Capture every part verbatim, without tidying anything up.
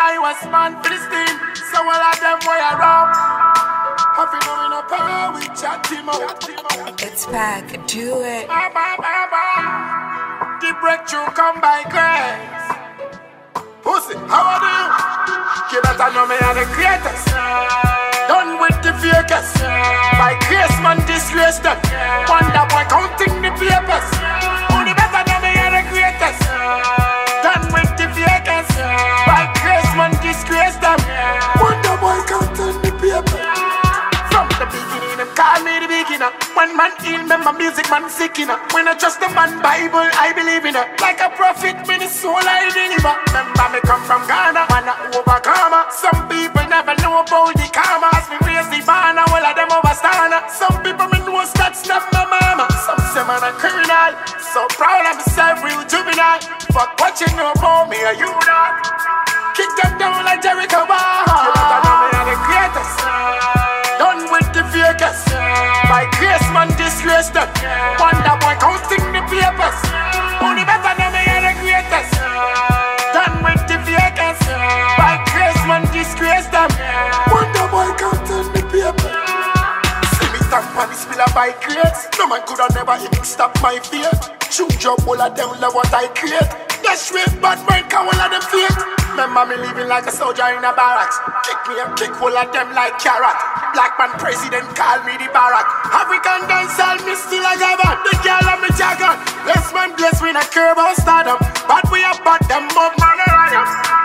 I was man for this team. So all of them way around. Have you known a power with chat team out? It's back, do it. Ba, ba, ba, ba. The breakthrough come by grace. Pussy, how are you? You better know me are the greatest. Done with the fakers. By grace man disgrace them. Wonder boy counting the papers. Only better know me are the greatest. Done with the fakers. By grace man disgrace them. Wonder boy counting the papers. From the beginning them call me the beginner. One man heal me, my music man sick in her. When I trust the man Bible, I believe in her. Like a prophet, me the soul I deliver. Remember me come from Ghana, man a overcomer. Some people never know about the karma. As me raise the banner, all of them overstand. Some people me know stats, not my mama. Some say man a criminal, so proud of myself, real juvenile. Fuck what you know about me, are you not? Kick them down like Jericho bar. You better know me are the greatest. Done with the fakers. By grace man disgrace them. Wonder boy counting the papers. Only better know me are the greatest. Done with the fakers. By grace man disgrace them. Wonder boy counting the papers. See me stamp on the spiller by grace. No man could have never even stop my fear. Shoot job all of them love what I create. That's straight bad man can all of them fake. Remember me living like a soldier in a barracks. Kick me and kick all of them like carrot. Black man president call me the barrack. African dancehall me still a govern. The girl of me jagger. Bless man bless we not care about stardom. But we are bad them up man around.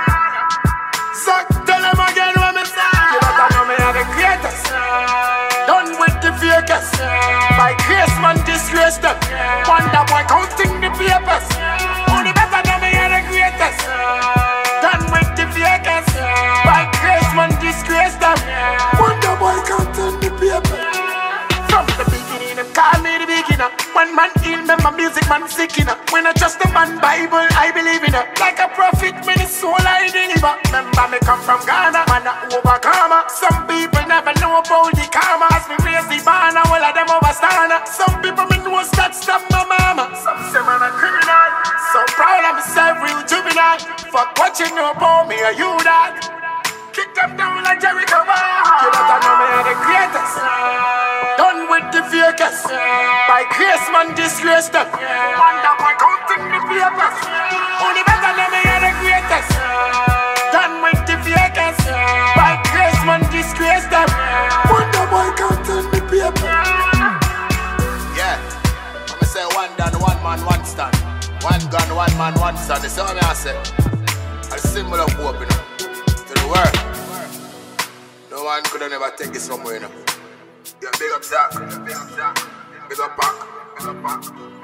Suck tell them again what me say. You better know me are the greatest. Done with the fakers. By grace man disgrace them. Wonder boy counting the papers. Only better know me are the greatest. Done with the fakers. By grace man disgrace them. Wonder boy counting the papers. From the beginning them call me the beginner. One man heal me, my music man sick in her. When I trust the man Bible, I believe in her. Like a prophet, me the soul I deliver. Remember me come from Ghana, man a overcomer. Some people never know about the karma. As me raise the banner, all of them overstand. Some people me know stats, stop my mama. Some say man a criminal, so proud of myself, real juvenile. Fuck what you know about me, are you that? Kick them down like Jericho bar. You better know me are the greatest. Done with the fakers. By grace man disgrace them. Wonder boy counting the papers. Only better know me are the greatest. Done with the fakers. By grace man disgrace them. Wonder boy counting the papers. Yeah, I'm say one done, one man, one stand. One gun, one man, one stand. That's what I say. A symbol of hope, you know, to the world. No one could have never take this somewhere, you know. Yeah, big up Zach, big up Zach, big up Pac, big up Pac.